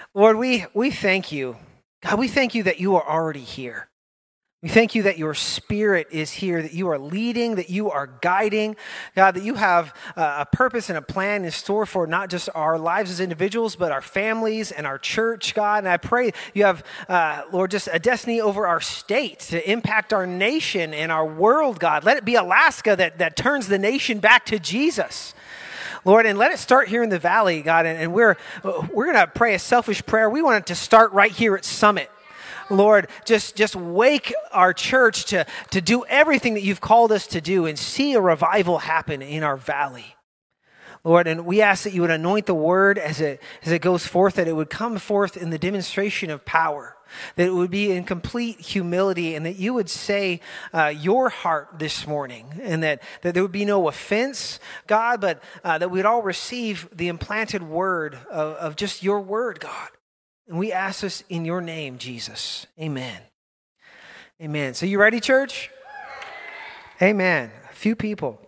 Lord, we thank you. God, we thank you that you are already here. We thank you that your Spirit is here, that you are leading, that you are guiding. God, that you have a purpose and a plan in store for not just our lives as individuals, but our families and our church, God. And I pray you have, Lord, just a destiny over our state to impact our nation and our world, God. Let it be Alaska that turns the nation back to Jesus. Lord, and let it start here in the valley, God. And we're going to pray a selfish prayer. We want it to start right here at Summit. Lord, just wake our church to do everything that you've called us to do and see a revival happen in our valley. Lord, and we ask that you would anoint the word as it goes forth, that it would come forth in the demonstration of power, that it would be in complete humility, and that you would say your heart this morning, and that there would be no offense, God, but that we'd all receive the implanted word of just your word, God. And we ask this in your name, Jesus. Amen. Amen. So you ready, church? Amen. A few people.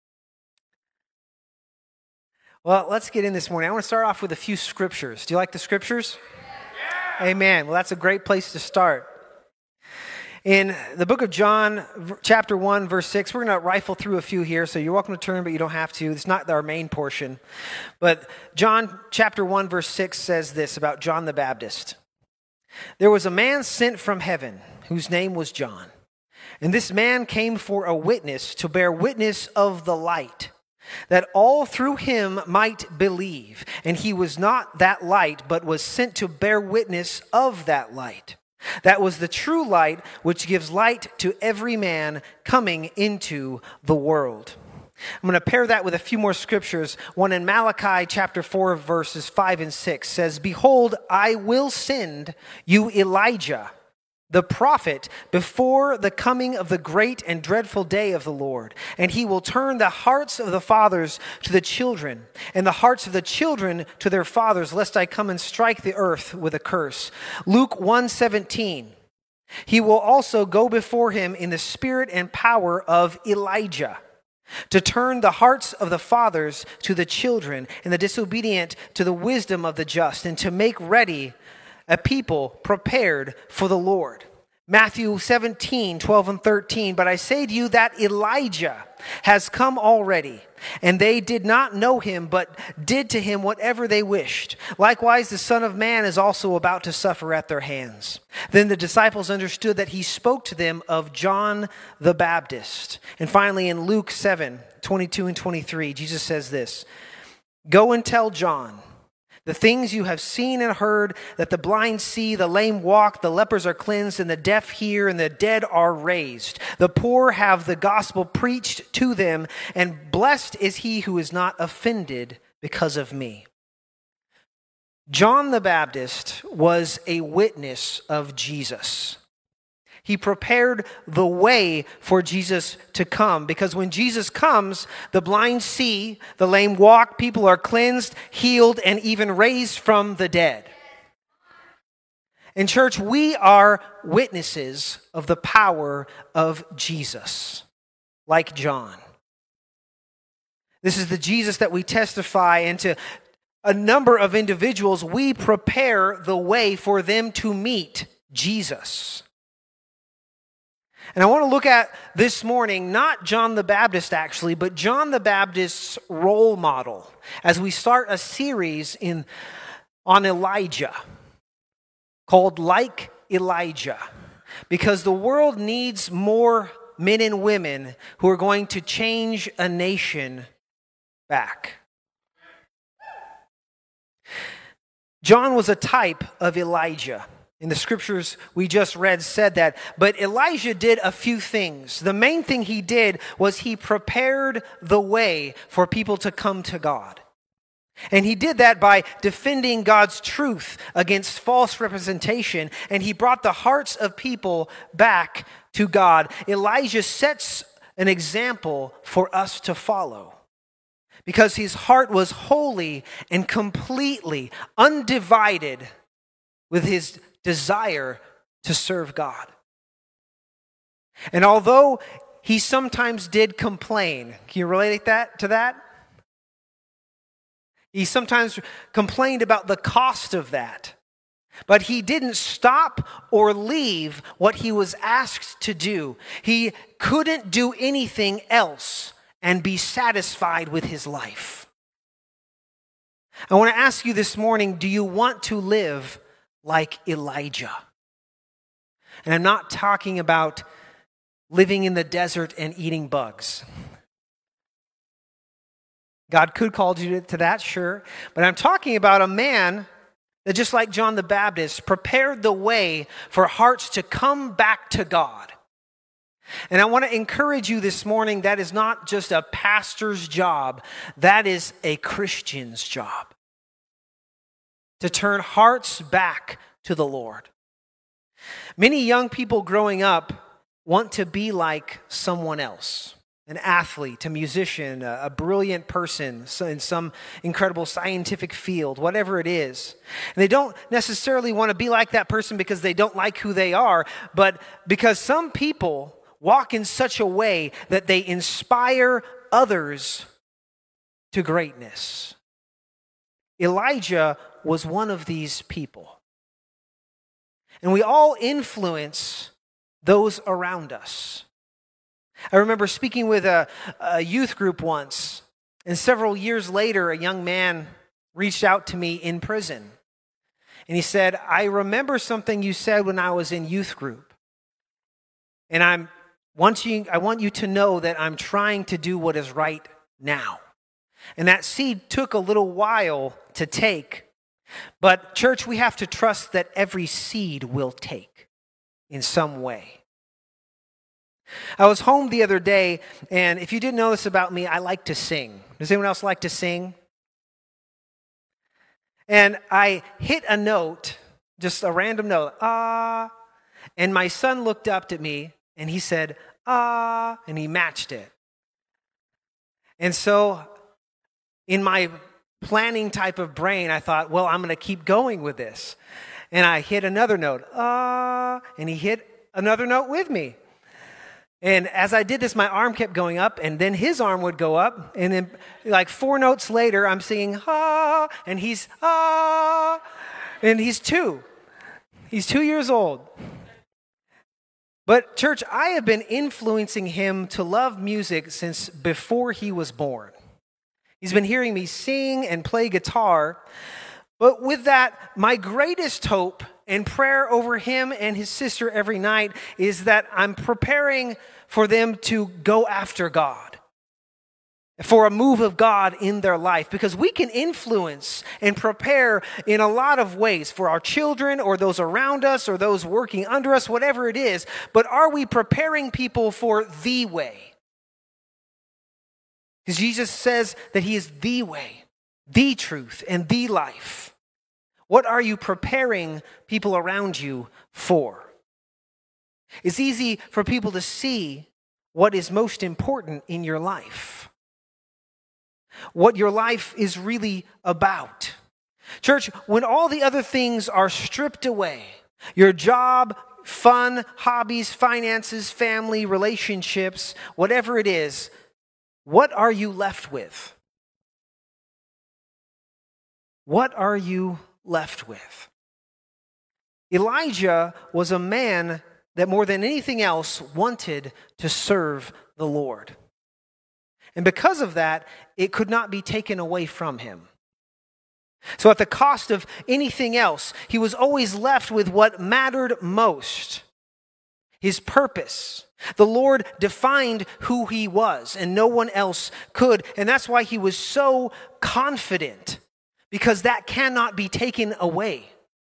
Well, let's get in this morning. I want to start off with a few scriptures. Do you like the scriptures? Yeah. Amen. Well, that's a great place to start. In the book of John, chapter 1, verse 6, we're going to rifle through a few here, so you're welcome to turn, but you don't have to. It's not our main portion. But John chapter 1, verse 6 says this about John the Baptist. There was a man sent from heaven whose name was John. And this man came for a witness to bear witness of the light, that all through him might believe. And he was not that light, but was sent to bear witness of that light. That was the true light, which gives light to every man coming into the world. I'm going to pair that with a few more scriptures. One in Malachi chapter 4, verses 5 and 6 says, "Behold, I will send you Elijah, the prophet, before the coming of the great and dreadful day of the Lord. And he will turn the hearts of the fathers to the children, and the hearts of the children to their fathers, lest I come and strike the earth with a curse." Luke 1:17. He will also go before him in the spirit and power of Elijah, to turn the hearts of the fathers to the children, and the disobedient to the wisdom of the just, and to make ready a people prepared for the Lord. Matthew 17:12 and 13. "But I say to you that Elijah has come already, and they did not know him, but did to him whatever they wished. Likewise, the Son of Man is also about to suffer at their hands." Then the disciples understood that he spoke to them of John the Baptist. And finally, in Luke 7:22 and 23, Jesus says this, "Go and tell John the things you have seen and heard, that the blind see, the lame walk, the lepers are cleansed, and the deaf hear, and the dead are raised. The poor have the gospel preached to them, and blessed is he who is not offended because of me." John the Baptist was a witness of Jesus. He prepared the way for Jesus to come, because when Jesus comes, the blind see, the lame walk, people are cleansed, healed, and even raised from the dead. In church, we are witnesses of the power of Jesus, like John. This is the Jesus that we testify, and to a number of individuals, we prepare the way for them to meet Jesus. And I want to look at this morning, not John the Baptist actually, but John the Baptist's role model as we start a series on Elijah called Like Elijah. Because the world needs more men and women who are going to change a nation back. John was a type of Elijah. In the scriptures we just read said that. But Elijah did a few things. The main thing he did was he prepared the way for people to come to God. And he did that by defending God's truth against false representation. And he brought the hearts of people back to God. Elijah sets an example for us to follow, because his heart was holy and completely undivided with his desire to serve God. And although he sometimes did complain, can you relate to that? He sometimes complained about the cost of that. But he didn't stop or leave what he was asked to do. He couldn't do anything else and be satisfied with his life. I want to ask you this morning, do you want to live like Elijah? And I'm not talking about living in the desert and eating bugs. God could call you to that, sure. But I'm talking about a man that, just like John the Baptist, prepared the way for hearts to come back to God. And I want to encourage you this morning, that is not just a pastor's job. That is a Christian's job. To turn hearts back to the Lord. Many young people growing up want to be like someone else. An athlete, a musician, a brilliant person in some incredible scientific field, whatever it is. And they don't necessarily want to be like that person because they don't like who they are, but because some people walk in such a way that they inspire others to greatness. Elijah was one of these people. And we all influence those around us. I remember speaking with a youth group once, and several years later, a young man reached out to me in prison. And he said, I remember something you said when I was in youth group. And I want you to know that I'm trying to do what is right now. And that seed took a little while to take. But church, we have to trust that every seed will take in some way. I was home the other day, and if you didn't know this about me, I like to sing. Does anyone else like to sing? And I hit a note, just a random note, ah, and my son looked up at me, and he said, ah, and he matched it. And so in my planning type of brain, I thought, well, I'm going to keep going with this. And I hit another note, ah, and he hit another note with me. And as I did this, my arm kept going up, and then his arm would go up, and then like 4 notes later, I'm singing, ah, and he's, ah, and he's 2. He's 2 years old. But church, I have been influencing him to love music since before he was born. He's been hearing me sing and play guitar. But with that, my greatest hope and prayer over him and his sister every night is that I'm preparing for them to go after God, for a move of God in their life, because we can influence and prepare in a lot of ways for our children or those around us or those working under us, whatever it is. But are we preparing people for the way? Because Jesus says that he is the way, the truth, and the life. What are you preparing people around you for? It's easy for people to see what is most important in your life, what your life is really about. Church, when all the other things are stripped away, your job, fun, hobbies, finances, family, relationships, whatever it is, what are you left with? What are you left with? Elijah was a man that more than anything else wanted to serve the Lord. And because of that, it could not be taken away from him. So at the cost of anything else, he was always left with what mattered most: his purpose. The Lord defined who he was, and no one else could. And that's why he was so confident, because that cannot be taken away.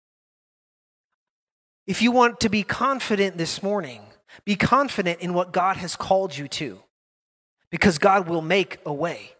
If you want to be confident this morning, be confident in what God has called you to, because God will make a way.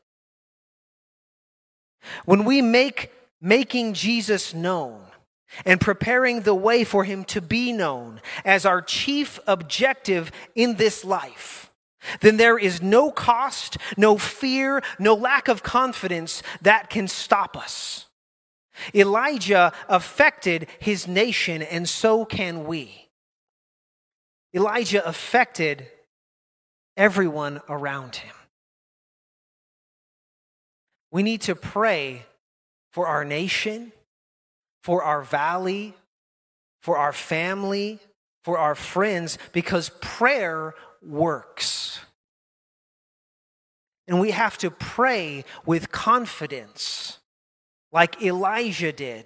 When we making Jesus known and preparing the way for him to be known as our chief objective in this life, then there is no cost, no fear, no lack of confidence that can stop us. Elijah affected his nation, and so can we. Elijah affected everyone around him. We need to pray for our nation, for our valley, for our family, for our friends, because prayer works. And we have to pray with confidence, like Elijah did,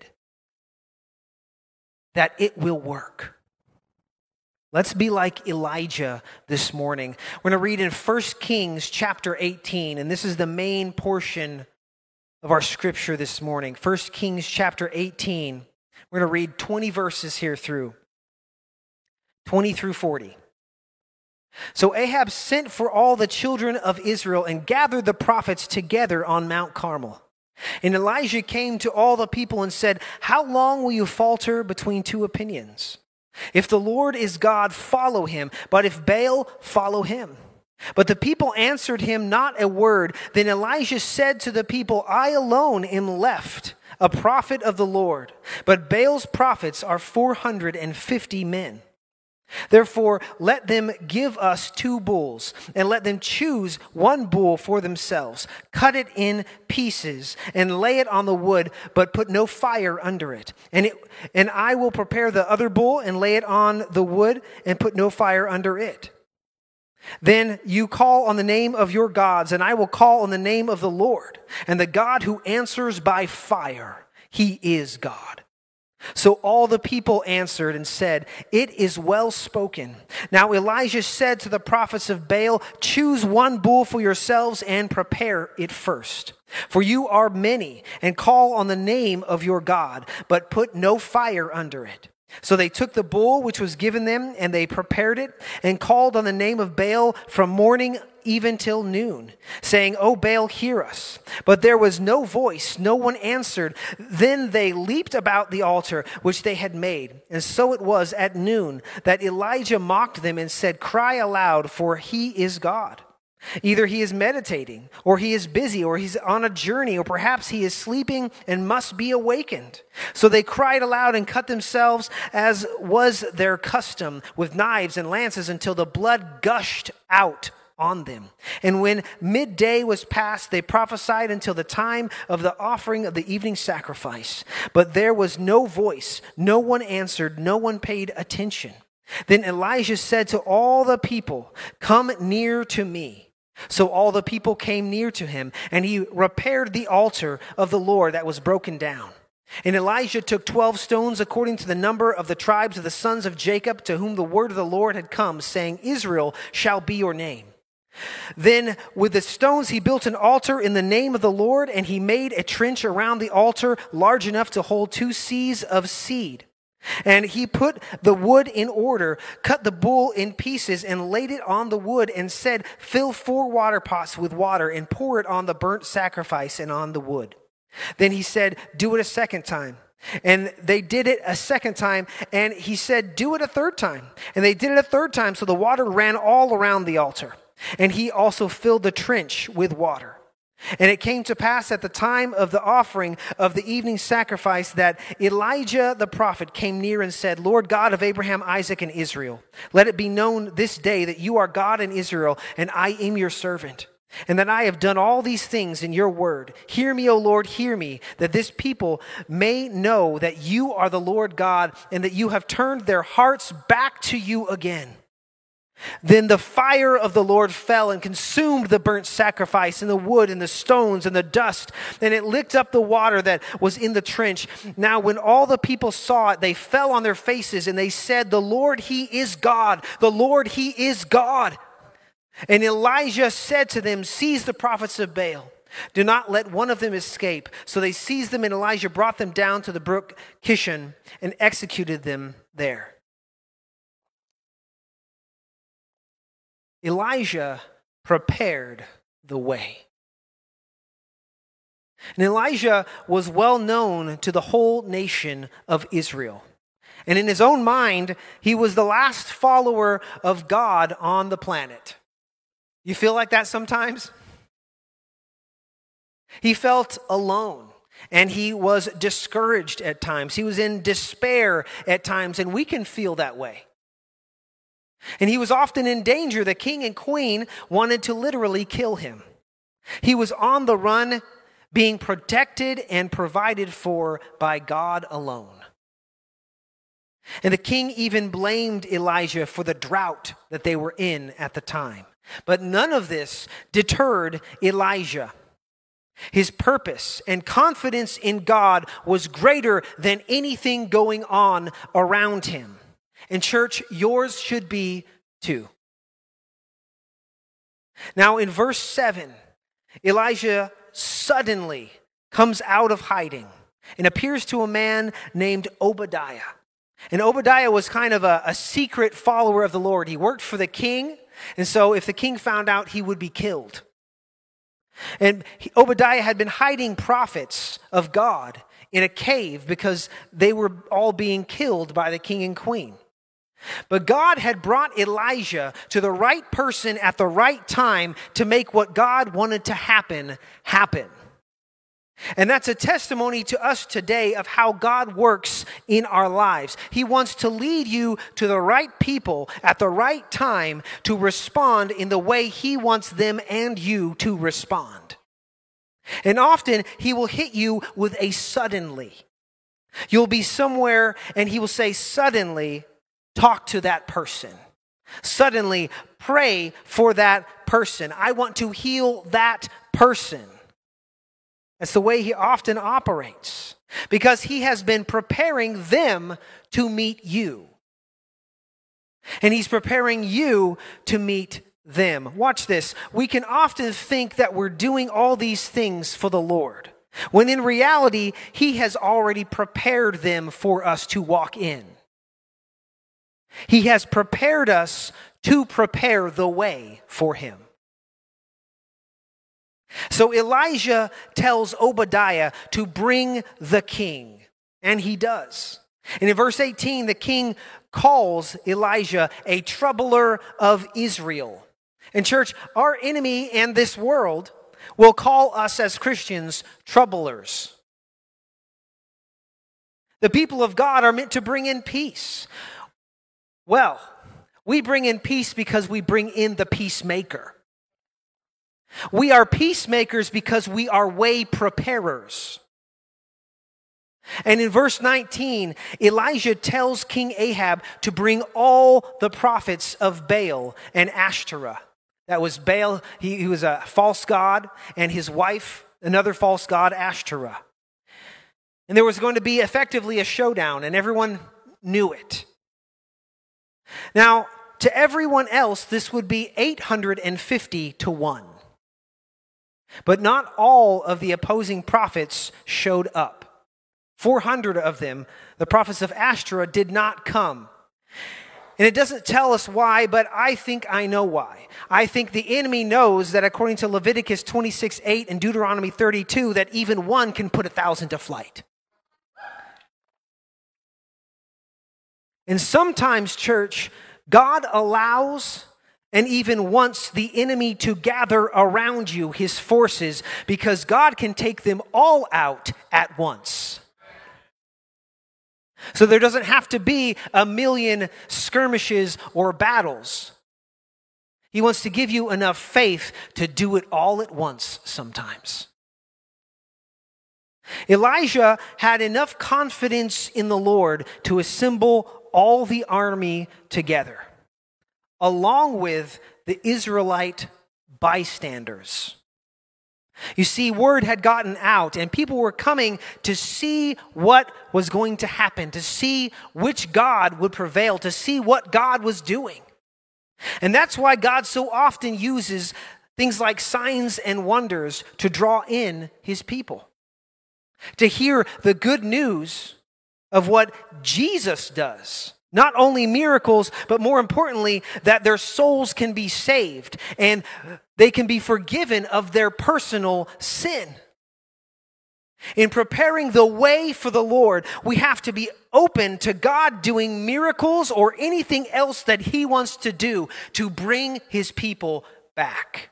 that it will work. Let's be like Elijah this morning. We're going to read in 1 Kings chapter 18, and this is the main portion of our scripture this morning. 1 Kings chapter 18. We're going to read 20 verses here through, 20 through 40. So Ahab sent for all the children of Israel and gathered the prophets together on Mount Carmel. And Elijah came to all the people and said, "How long will you falter between two opinions? If the Lord is God, follow him, but if Baal, follow him." But the people answered him not a word. Then Elijah said to the people, "I alone am left, a prophet of the Lord, but Baal's prophets are 450 men. Therefore, let them give us 2 bulls, and let them choose 1 bull for themselves. Cut it in pieces, and lay it on the wood, but put no fire under it. And I will prepare the other bull, and lay it on the wood, and put no fire under it. Then you call on the name of your gods, and I will call on the name of the Lord, and the God who answers by fire, he is God." So all the people answered and said, "It is well spoken." Now Elijah said to the prophets of Baal, "Choose 1 bull for yourselves and prepare it first. For you are many, and call on the name of your God, but put no fire under it." So they took the bull which was given them, and they prepared it, and called on the name of Baal from morning even till noon, saying, "O Baal, hear us." But there was no voice, no one answered. Then they leaped about the altar which they had made. And so it was at noon that Elijah mocked them and said, "Cry aloud, for he is God. Either he is meditating, or he is busy, or he's on a journey, or perhaps he is sleeping and must be awakened." So they cried aloud and cut themselves, as was their custom, with knives and lances, until the blood gushed out on them. And when midday was past, they prophesied until the time of the offering of the evening sacrifice. But there was no voice, no one answered, no one paid attention. Then Elijah said to all the people, "Come near to me." So all the people came near to him, and he repaired the altar of the Lord that was broken down. And Elijah took 12 stones according to the number of the tribes of the sons of Jacob, to whom the word of the Lord had come, saying, "Israel shall be your name." Then with the stones he built an altar in the name of the Lord, and he made a trench around the altar large enough to hold 2 seahs of seed. And he put the wood in order, cut the bull in pieces, and laid it on the wood, and said, "Fill 4 water pots with water, and pour it on the burnt sacrifice and on the wood." Then he said, "Do it a second time." And they did it a second time, and he said, "Do it a third time." And they did it a third time, so the water ran all around the altar. And he also filled the trench with water. And it came to pass at the time of the offering of the evening sacrifice that Elijah the prophet came near and said, "Lord God of Abraham, Isaac, and Israel, let it be known this day that you are God in Israel, and I am your servant, and that I have done all these things in your word. Hear me, O Lord, hear me, that this people may know that you are the Lord God, and that you have turned their hearts back to you again." Then the fire of the Lord fell and consumed the burnt sacrifice and the wood and the stones and the dust, and it licked up the water that was in the trench. Now when all the people saw it, they fell on their faces, and they said, "The Lord, he is God. The Lord, he is God." And Elijah said to them, "Seize the prophets of Baal. Do not let one of them escape." So they seized them, and Elijah brought them down to the brook Kishon and executed them there. Elijah prepared the way. And Elijah was well known to the whole nation of Israel. And in his own mind, he was the last follower of God on the planet. You feel like that sometimes? He felt alone, and he was discouraged at times. He was in despair at times, and we can feel that way. And he was often in danger. The king and queen wanted to literally kill him. He was on the run, being protected and provided for by God alone. And the king even blamed Elijah for the drought that they were in at the time. But none of this deterred Elijah. His purpose and confidence in God was greater than anything going on around him. And church, yours should be too. Now in verse 7, Elijah suddenly comes out of hiding and appears to a man named Obadiah. And Obadiah was kind of a secret follower of the Lord. He worked for the king, and so if the king found out, he would be killed. And Obadiah had been hiding prophets of God in a cave because they were all being killed by the king and queen. But God had brought Elijah to the right person at the right time to make what God wanted to happen. And that's a testimony to us today of how God works in our lives. He wants to lead you to the right people at the right time to respond in the way He wants them and you to respond. And often He will hit you with a suddenly. You'll be somewhere and He will say, suddenly, talk to that person. Suddenly, pray for that person. I want to heal that person. That's the way He often operates, because He has been preparing them to meet you. And He's preparing you to meet them. Watch this. We can often think that we're doing all these things for the Lord, when in reality, He has already prepared them for us to walk in. He has prepared us to prepare the way for Him. So Elijah tells Obadiah to bring the king, and he does. And in verse 18, the king calls Elijah a troubler of Israel. And church, our enemy and this world will call us as Christians troublers. The people of God are meant to bring in peace. Well, we bring in peace because we bring in the peacemaker. We are peacemakers because we are way preparers. And in verse 19, Elijah tells King Ahab to bring all the prophets of Baal and Ashtoreth. That was Baal, he was a false god, and his wife, another false god, Ashtoreth. And there was going to be effectively a showdown, and everyone knew it. Now, to everyone else, this would be 850 to 1. But not all of the opposing prophets showed up. 400 of them, the prophets of Ashtoreth, did not come. And it doesn't tell us why, but I think I know why. I think the enemy knows that according to Leviticus 26:8 and Deuteronomy 32, that even one can put 1,000 to flight. And sometimes, church, God allows and even wants the enemy to gather around you, his forces, because God can take them all out at once. So there doesn't have to be 1,000,000 skirmishes or battles. He wants to give you enough faith to do it all at once sometimes. Elijah had enough confidence in the Lord to assemble all the army together, along with the Israelite bystanders. You see, word had gotten out, and people were coming to see what was going to happen, to see which God would prevail, to see what God was doing. And that's why God so often uses things like signs and wonders to draw in His people, to hear the good news of what Jesus does. Not only miracles, but more importantly, that their souls can be saved and they can be forgiven of their personal sin. In preparing the way for the Lord, we have to be open to God doing miracles or anything else that He wants to do to bring His people back.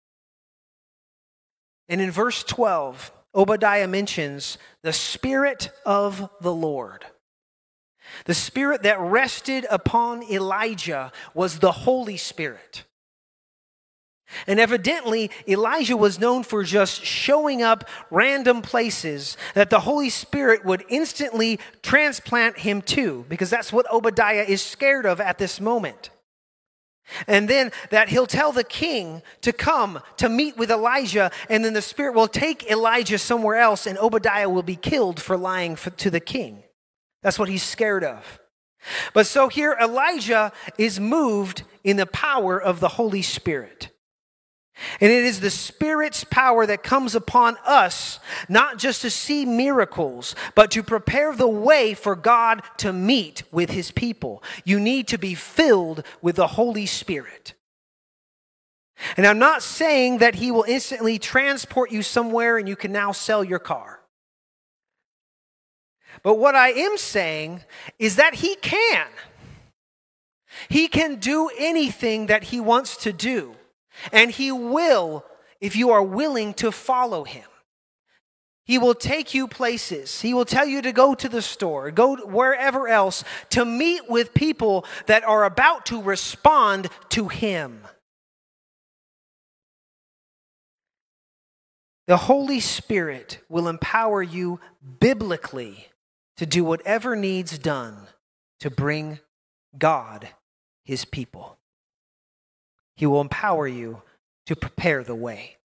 And in verse 12, Obadiah mentions the Spirit of the Lord. The Spirit that rested upon Elijah was the Holy Spirit. And evidently, Elijah was known for just showing up random places that the Holy Spirit would instantly transplant him to, because that's what Obadiah is scared of at this moment. And then that he'll tell the king to come to meet with Elijah, and then the Spirit will take Elijah somewhere else, and Obadiah will be killed for lying to the king. That's what he's scared of. But so here Elijah is moved in the power of the Holy Spirit. And it is the Spirit's power that comes upon us, not just to see miracles, but to prepare the way for God to meet with his people. You need to be filled with the Holy Spirit. And I'm not saying that he will instantly transport you somewhere and you can now sell your car. But what I am saying is that he can. He can do anything that he wants to do. And he will, if you are willing to follow him. He will take you places. He will tell you to go to the store, go wherever else, to meet with people that are about to respond to him. The Holy Spirit will empower you biblically to do whatever needs done to bring God his people. He will empower you to prepare the way.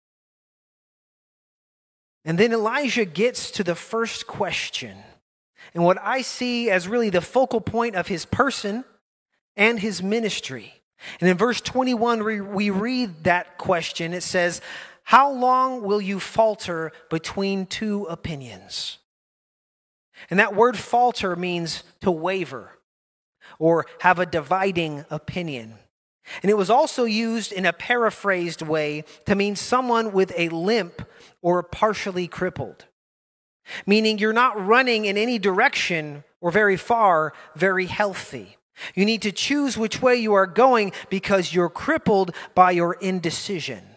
And then Elijah gets to the first question. And what I see as really the focal point of his person and his ministry. And in verse 21, we read that question. It says, "How long will you falter between two opinions?" And that word falter means to waver or have a dividing opinion. And it was also used in a paraphrased way to mean someone with a limp or partially crippled, meaning you're not running in any direction or very far, very healthy. You need to choose which way you are going because you're crippled by your indecision.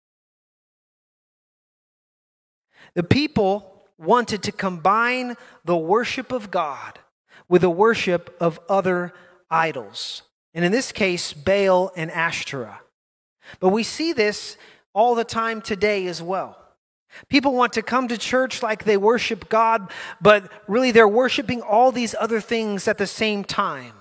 The people wanted to combine the worship of God with the worship of other idols. And in this case, Baal and Ashtoreth. But we see this all the time today as well. People want to come to church like they worship God, but really they're worshiping all these other things at the same time.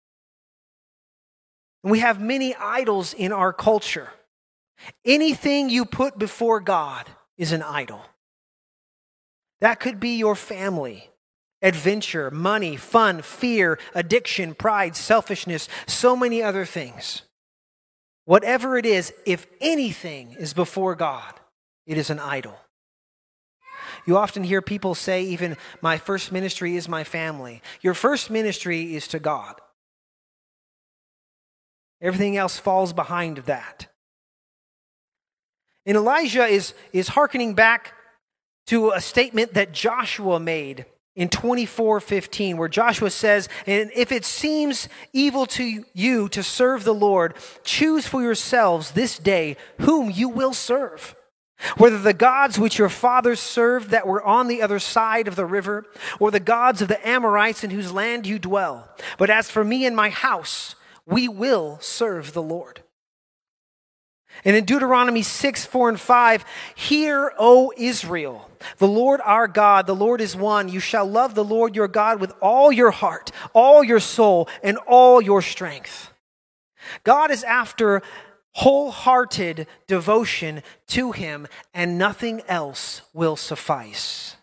And we have many idols in our culture. Anything you put before God is an idol. That could be your family, adventure, money, fun, fear, addiction, pride, selfishness, so many other things. Whatever it is, if anything is before God, it is an idol. You often hear people say, even, my first ministry is my family. Your first ministry is to God. Everything else falls behind that. And Elijah is hearkening back to a statement that Joshua made in 24:15, where Joshua says, "And if it seems evil to you to serve the Lord, choose for yourselves this day whom you will serve. Whether the gods which your fathers served that were on the other side of the river, or the gods of the Amorites in whose land you dwell. But as for me and my house, we will serve the Lord." And in Deuteronomy 6:4-5, "Hear, O Israel, the Lord our God, the Lord is one. You shall love the Lord your God with all your heart, all your soul, and all your strength." God is after wholehearted devotion to him, and nothing else will suffice.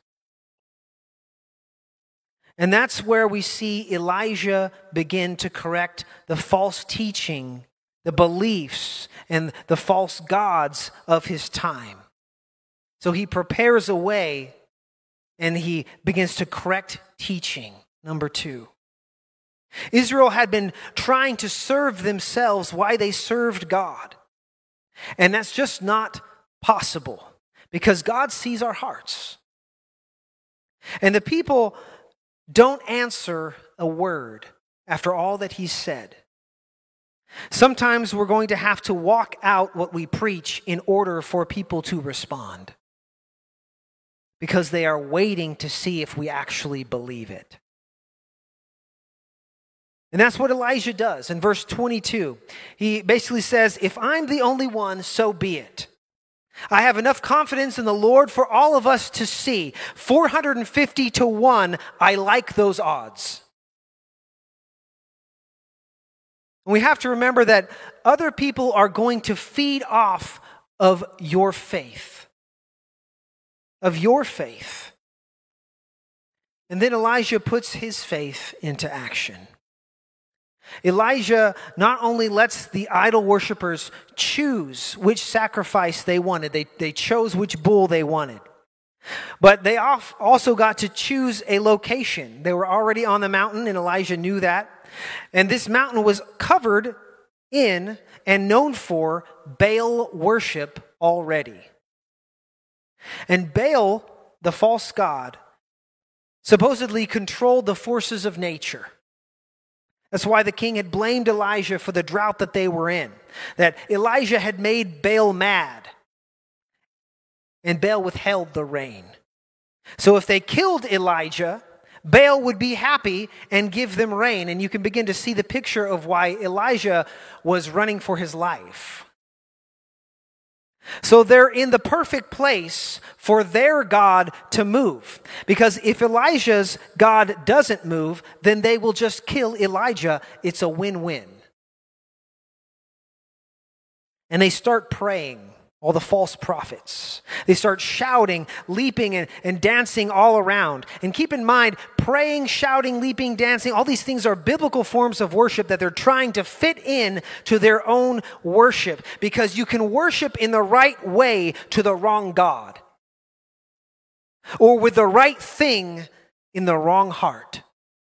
And that's where we see Elijah begin to correct the false teaching, the beliefs, and the false gods of his time. So he prepares a way and he begins to correct teaching. Number 2. Israel had been trying to serve themselves while they served God. And that's just not possible because God sees our hearts. And the people don't answer a word after all that he said. Sometimes we're going to have to walk out what we preach in order for people to respond, because they are waiting to see if we actually believe it. And that's what Elijah does in verse 22. He basically says, if I'm the only one, so be it. I have enough confidence in the Lord for all of us to see. 450 to 1, I like those odds. And we have to remember that other people are going to feed off of your faith. Of your faith. And then Elijah puts his faith into action. Elijah not only lets the idol worshipers choose which sacrifice they wanted, they chose which bull they wanted, but they also got to choose a location. They were already on the mountain, and Elijah knew that. And this mountain was covered in and known for Baal worship already. And Baal, the false god, supposedly controlled the forces of nature. That's why the king had blamed Elijah for the drought that they were in. That Elijah had made Baal mad. And Baal withheld the rain. So if they killed Elijah, Baal would be happy and give them rain. And you can begin to see the picture of why Elijah was running for his life. So they're in the perfect place for their God to move. Because if Elijah's God doesn't move, then they will just kill Elijah. It's a win-win. And they start praying, all the false prophets. They start shouting, leaping, and dancing all around. And keep in mind, praying, shouting, leaping, dancing, all these things are biblical forms of worship that they're trying to fit in to their own worship. Because you can worship in the right way to the wrong God. Or with the right thing in the wrong heart.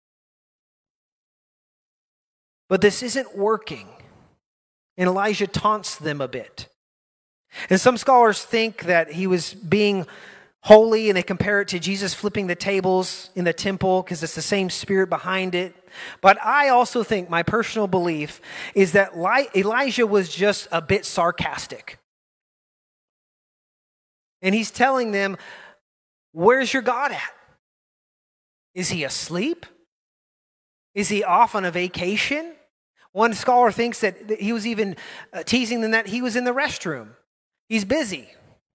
But this isn't working. And Elijah taunts them a bit. And some scholars think that he was being holy, and they compare it to Jesus flipping the tables in the temple because it's the same spirit behind it. But I also think, my personal belief, is that Elijah was just a bit sarcastic. And he's telling them, where's your God at? Is he asleep? Is he off on a vacation? One scholar thinks that he was even teasing them that he was in the restroom. He's busy.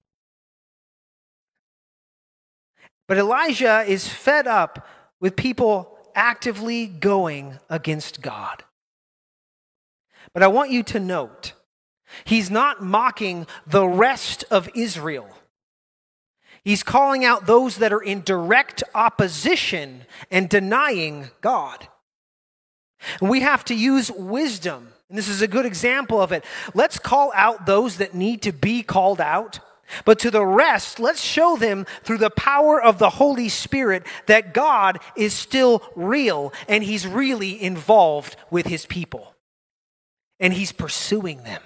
But Elijah is fed up with people actively going against God. But I want you to note, he's not mocking the rest of Israel. He's calling out those that are in direct opposition and denying God. And we have to use wisdom. And this is a good example of it. Let's call out those that need to be called out. But to the rest, let's show them through the power of the Holy Spirit that God is still real and he's really involved with his people. And he's pursuing them.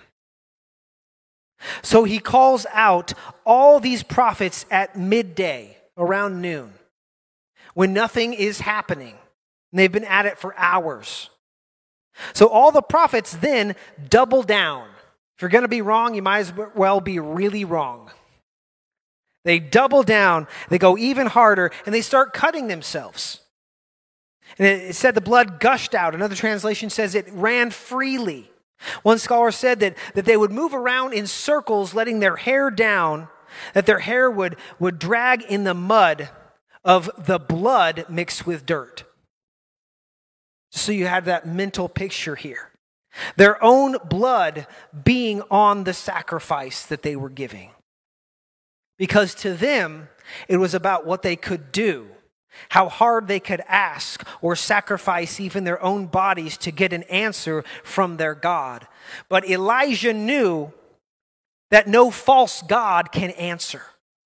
So he calls out all these prophets at midday, around noon, when nothing is happening. And they've been at it for hours. So all the prophets then double down. If you're going to be wrong, you might as well be really wrong. They double down, they go even harder, and they start cutting themselves. And it said the blood gushed out. Another translation says it ran freely. One scholar said that they would move around in circles, letting their hair down, that their hair would drag in the mud of the blood mixed with dirt. So you have that mental picture here. Their own blood being on the sacrifice that they were giving. Because to them, it was about what they could do, how hard they could ask or sacrifice even their own bodies to get an answer from their God. But Elijah knew that no false God can answer.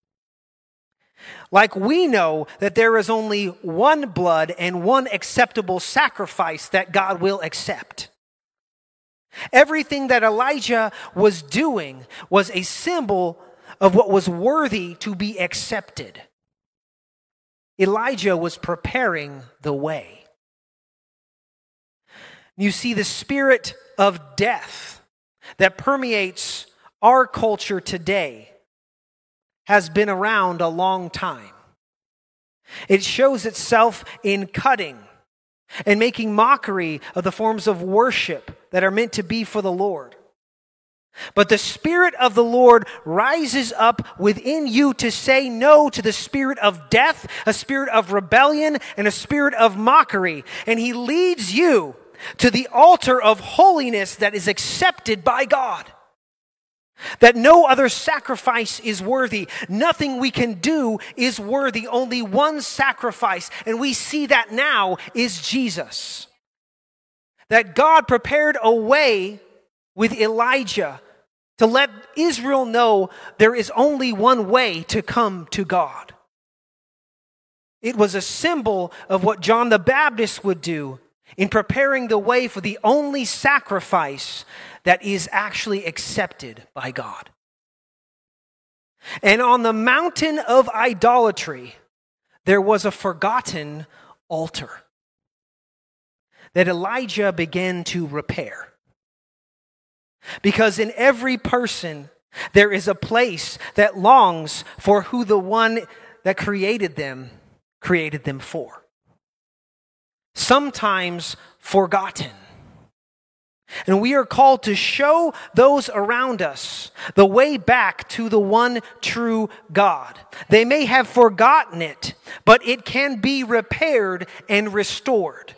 Like we know that there is only one blood and one acceptable sacrifice that God will accept. Everything that Elijah was doing was a symbol of what was worthy to be accepted. Elijah was preparing the way. You see, the spirit of death that permeates our culture today has been around a long time. It shows itself in cutting. and making mockery of the forms of worship that are meant to be for the Lord. But the Spirit of the Lord rises up within you to say no to the spirit of death, a spirit of rebellion, and a spirit of mockery. And He leads you to the altar of holiness that is accepted by God. That no other sacrifice is worthy. Nothing we can do is worthy. Only one sacrifice, and we see that now, is Jesus. That God prepared a way with Elijah to let Israel know there is only one way to come to God. It was a symbol of what John the Baptist would do in preparing the way for the only sacrifice that is actually accepted by God. And on the mountain of idolatry, there was a forgotten altar that Elijah began to repair. Because in every person, there is a place that longs for who the one that created them for. Sometimes forgotten. And we are called to show those around us the way back to the one true God. They may have forgotten it, but it can be repaired and restored.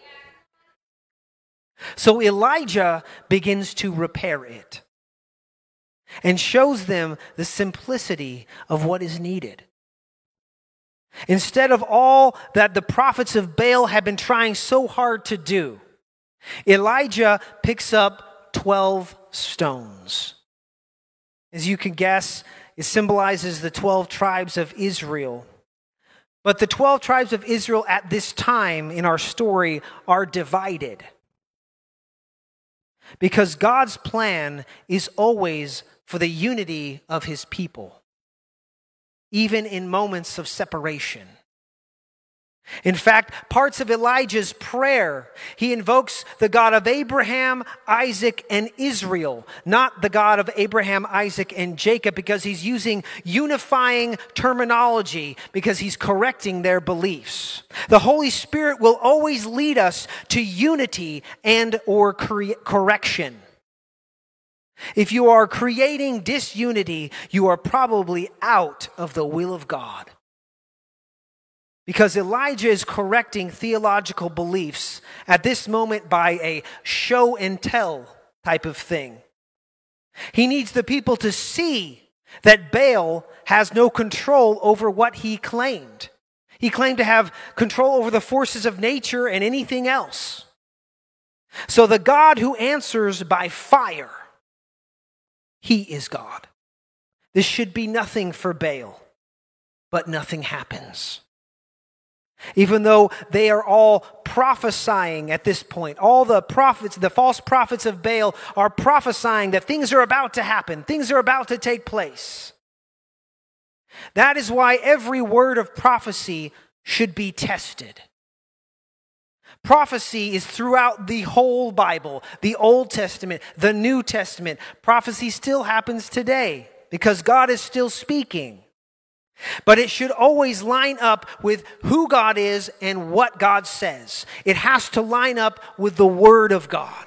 So Elijah begins to repair it and shows them the simplicity of what is needed. Instead of all that the prophets of Baal have been trying so hard to do, Elijah picks up 12 stones. As you can guess, it symbolizes the 12 tribes of Israel. But the 12 tribes of Israel at this time in our story are divided. Because God's plan is always for the unity of His people, even in moments of separation. In fact, parts of Elijah's prayer, he invokes the God of Abraham, Isaac, and Israel, not the God of Abraham, Isaac, and Jacob, because he's using unifying terminology, because he's correcting their beliefs. The Holy Spirit will always lead us to unity and or correction. If you are creating disunity, you are probably out of the will of God. Because Elijah is correcting theological beliefs at this moment by a show and tell type of thing. He needs the people to see that Baal has no control over what he claimed. He claimed to have control over the forces of nature and anything else. So the God who answers by fire, He is God. This should be nothing for Baal, but nothing happens. Even though they are all prophesying at this point, all the prophets, the false prophets of Baal are prophesying that things are about to happen, things are about to take place. That is why every word of prophecy should be tested. Prophecy is throughout the whole Bible, the Old Testament, the New Testament. Prophecy still happens today because God is still speaking. But it should always line up with who God is and what God says. It has to line up with the Word of God.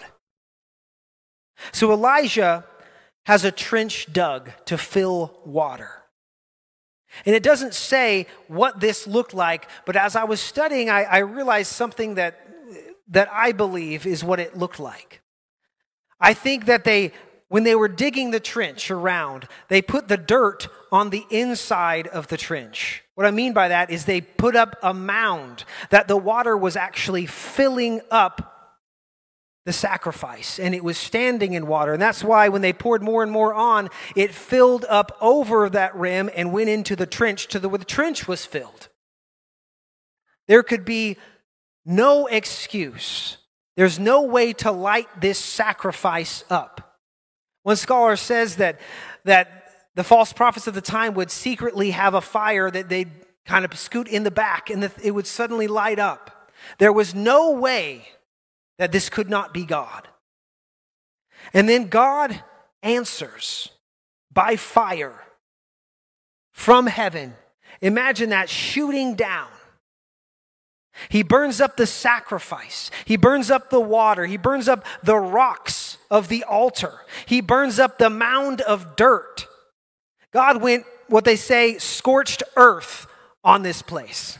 So Elijah has a trench dug to fill water. And it doesn't say what this looked like, but as I was studying, I realized something that I believe is what it looked like. I think that when they were digging the trench around, they put the dirt on the inside of the trench. What I mean by that is they put up a mound that the water was actually filling up the sacrifice, and it was standing in water. And that's why when they poured more and more on, it filled up over that rim and went into the trench to where the trench was filled. There could be no excuse. There's no way to light this sacrifice up. One scholar says that the false prophets of the time would secretly have a fire that they'd kind of scoot in the back and it would suddenly light up. There was no way that this could not be God. And then God answers by fire from heaven. Imagine that shooting down. He burns up the sacrifice. He burns up the water. He burns up the rocks of the altar. He burns up the mound of dirt. God went, what they say, scorched earth on this place.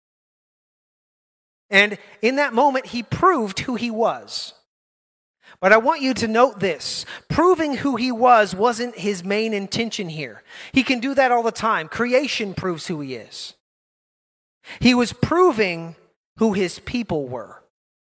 And in that moment, he proved who he was. But I want you to note this. Proving who he was wasn't his main intention here. He can do that all the time. Creation proves who he is. He was proving who his people were,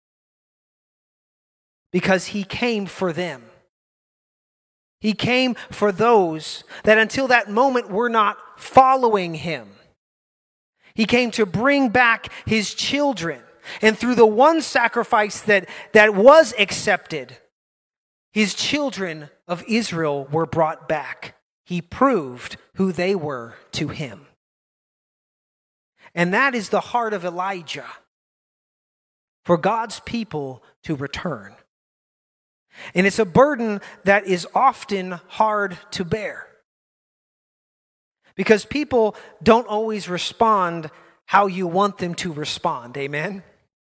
because he came for them. He came for those that until that moment were not following him. He came to bring back his children. And through the one sacrifice that was accepted, his children of Israel were brought back. He proved who they were to him. And that is the heart of Elijah, for God's people to return. And it's a burden that is often hard to bear, because people don't always respond how you want them to respond. Amen?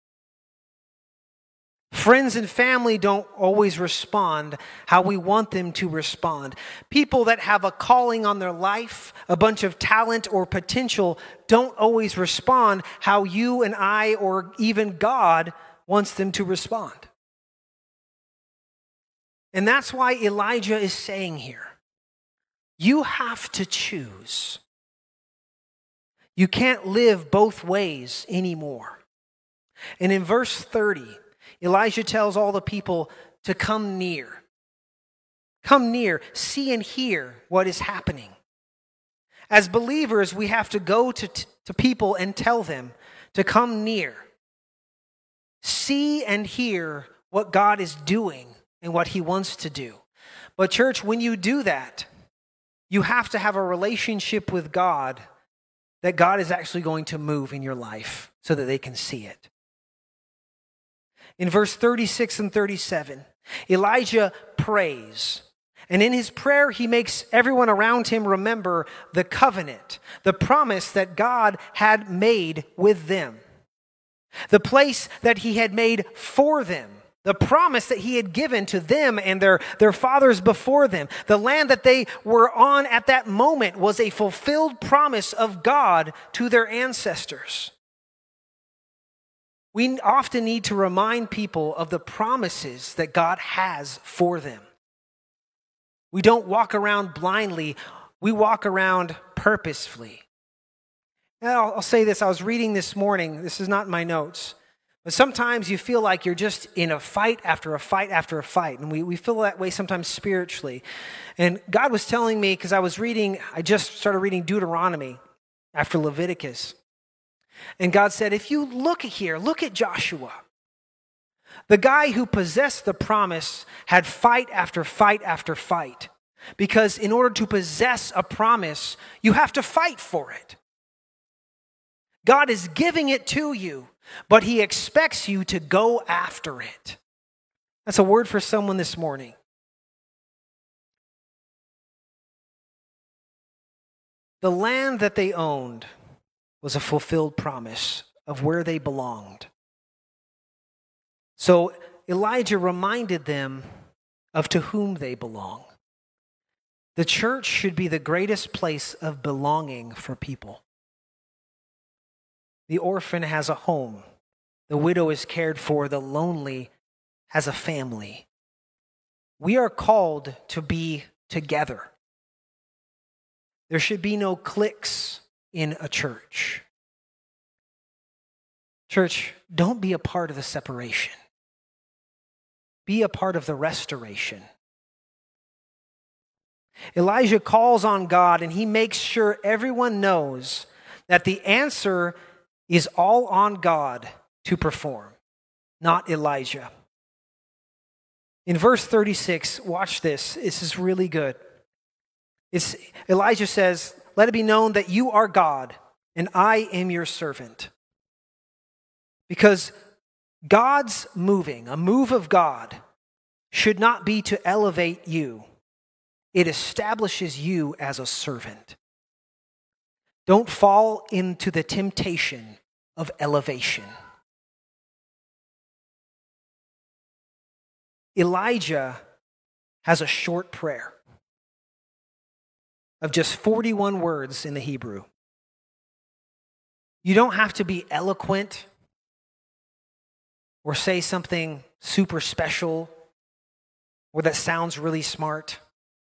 Friends and family don't always respond how we want them to respond. People that have a calling on their life, a bunch of talent or potential, don't always respond how you and I or even God wants them to respond. And that's why Elijah is saying here, you have to choose. You can't live both ways anymore. And in verse 30, Elijah tells all the people to come near. Come near, see and hear what is happening. As believers, we have to go to people and tell them to come near. See and hear what God is doing and what he wants to do. But church, when you do that, you have to have a relationship with God that God is actually going to move in your life so that they can see it. In verse 36 and 37, Elijah prays. And in his prayer, he makes everyone around him remember the covenant, the promise that God had made with them, the place that he had made for them, the promise that he had given to them and their fathers before them. The land that they were on at that moment was a fulfilled promise of God to their ancestors. We often need to remind people of the promises that God has for them. We don't walk around blindly. We walk around purposefully. Now, I'll say this. I was reading this morning. This is not in my notes. But sometimes you feel like you're just in a fight after a fight after a fight. And we feel that way sometimes spiritually. And God was telling me, because I just started reading Deuteronomy after Leviticus. And God said, if you look at Joshua. The guy who possessed the promise had fight after fight after fight. Because in order to possess a promise, you have to fight for it. God is giving it to you, but he expects you to go after it. That's a word for someone this morning. The land that they owned was a fulfilled promise of where they belonged. So Elijah reminded them of to whom they belong. The church should be the greatest place of belonging for people. The orphan has a home. The widow is cared for. The lonely has a family. We are called to be together. There should be no cliques in a church. Church, don't be a part of the separation. Be a part of the restoration. Elijah calls on God and he makes sure everyone knows that the answer is all on God to perform, not Elijah. In verse 36, watch this. This is really good. Elijah says, "Let it be known that you are God and I am your servant." Because God's moving, a move of God, should not be to elevate you. It establishes you as a servant. Don't fall into the temptation of elevation. Elijah has a short prayer of just 41 words in the Hebrew. You don't have to be eloquent or say something super special or that sounds really smart.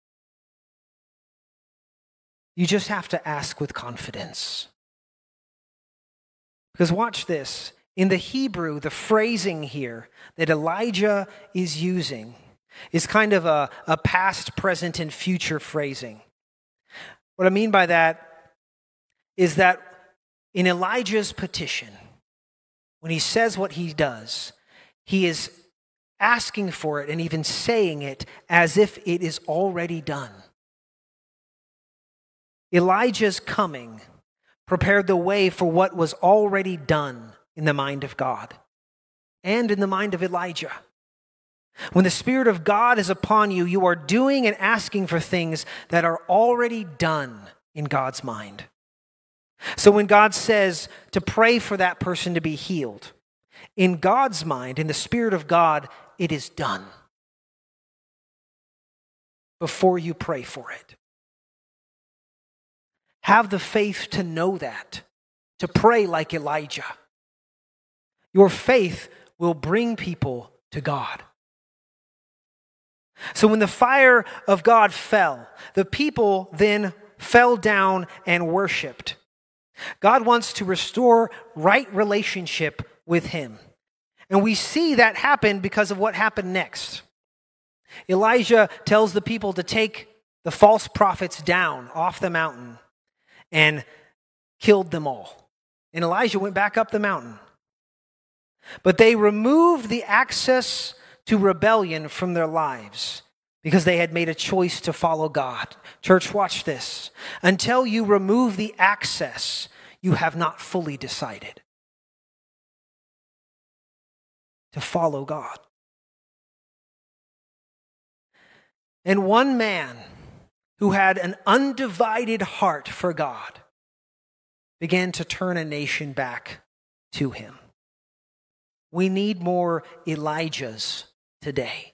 You just have to ask with confidence. Because watch this. In the Hebrew, the phrasing here that Elijah is using is kind of a past, present, and future phrasing. What I mean by that is that in Elijah's petition, when he says what he does, he is asking for it and even saying it as if it is already done. Elijah's coming prepared the way for what was already done in the mind of God and in the mind of Elijah. When the Spirit of God is upon you, you are doing and asking for things that are already done in God's mind. So when God says to pray for that person to be healed, in God's mind, in the Spirit of God, it is done before you pray for it. Have the faith to know that, to pray like Elijah. Your faith will bring people to God. So when the fire of God fell, the people then fell down and worshiped. God wants to restore right relationship with him. And we see that happen because of what happened next. Elijah tells the people to take the false prophets down off the mountain and killed them all. And Elijah went back up the mountain. But they removed the access to rebellion from their lives because they had made a choice to follow God. Church, watch this. Until you remove the access, you have not fully decided to follow God. And one man who had an undivided heart for God began to turn a nation back to him. We need more Elijahs today.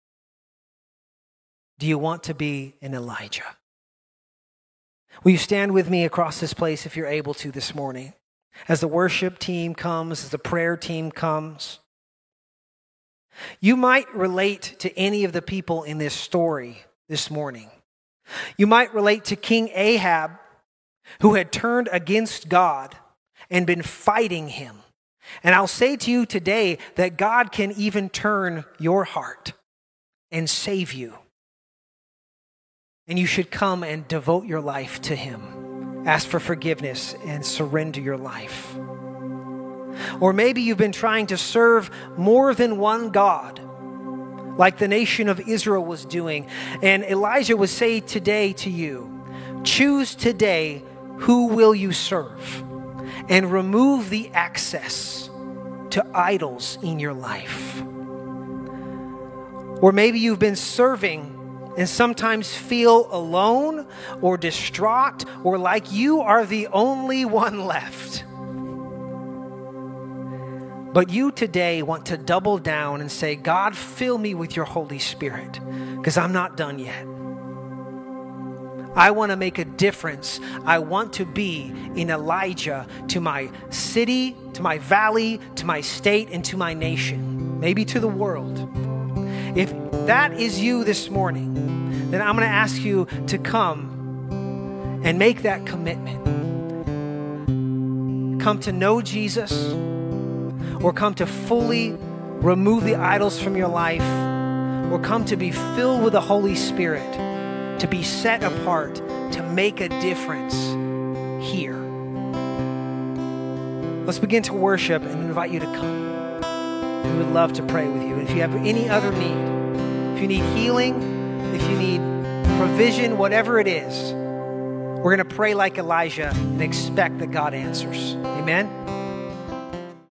Do you want to be an Elijah? Will you stand with me across this place if you're able to this morning? As the worship team comes, as the prayer team comes. You might relate to any of the people in this story this morning. You might relate to King Ahab, who had turned against God and been fighting him. And I'll say to you today that God can even turn your heart and save you. And you should come and devote your life to him. Ask for forgiveness and surrender your life. Or maybe you've been trying to serve more than one God, like the nation of Israel was doing. And Elijah would say today to you, choose today who will you serve and remove the access to idols in your life. Or maybe you've been serving and sometimes feel alone or distraught or like you are the only one left. But you today want to double down and say, God, fill me with your Holy Spirit, because I'm not done yet. I want to make a difference. I want to be in Elijah to my city, to my valley, to my state, and to my nation, maybe to the world. If that is you this morning, then I'm going to ask you to come and make that commitment. Come to know Jesus, or come to fully remove the idols from your life, or come to be filled with the Holy Spirit, to be set apart, to make a difference here. Let's begin to worship and invite you to come. We would love to pray with you. And if you have any other need, if you need healing, if you need provision, whatever it is, we're going to pray like Elijah and expect that God answers. Amen.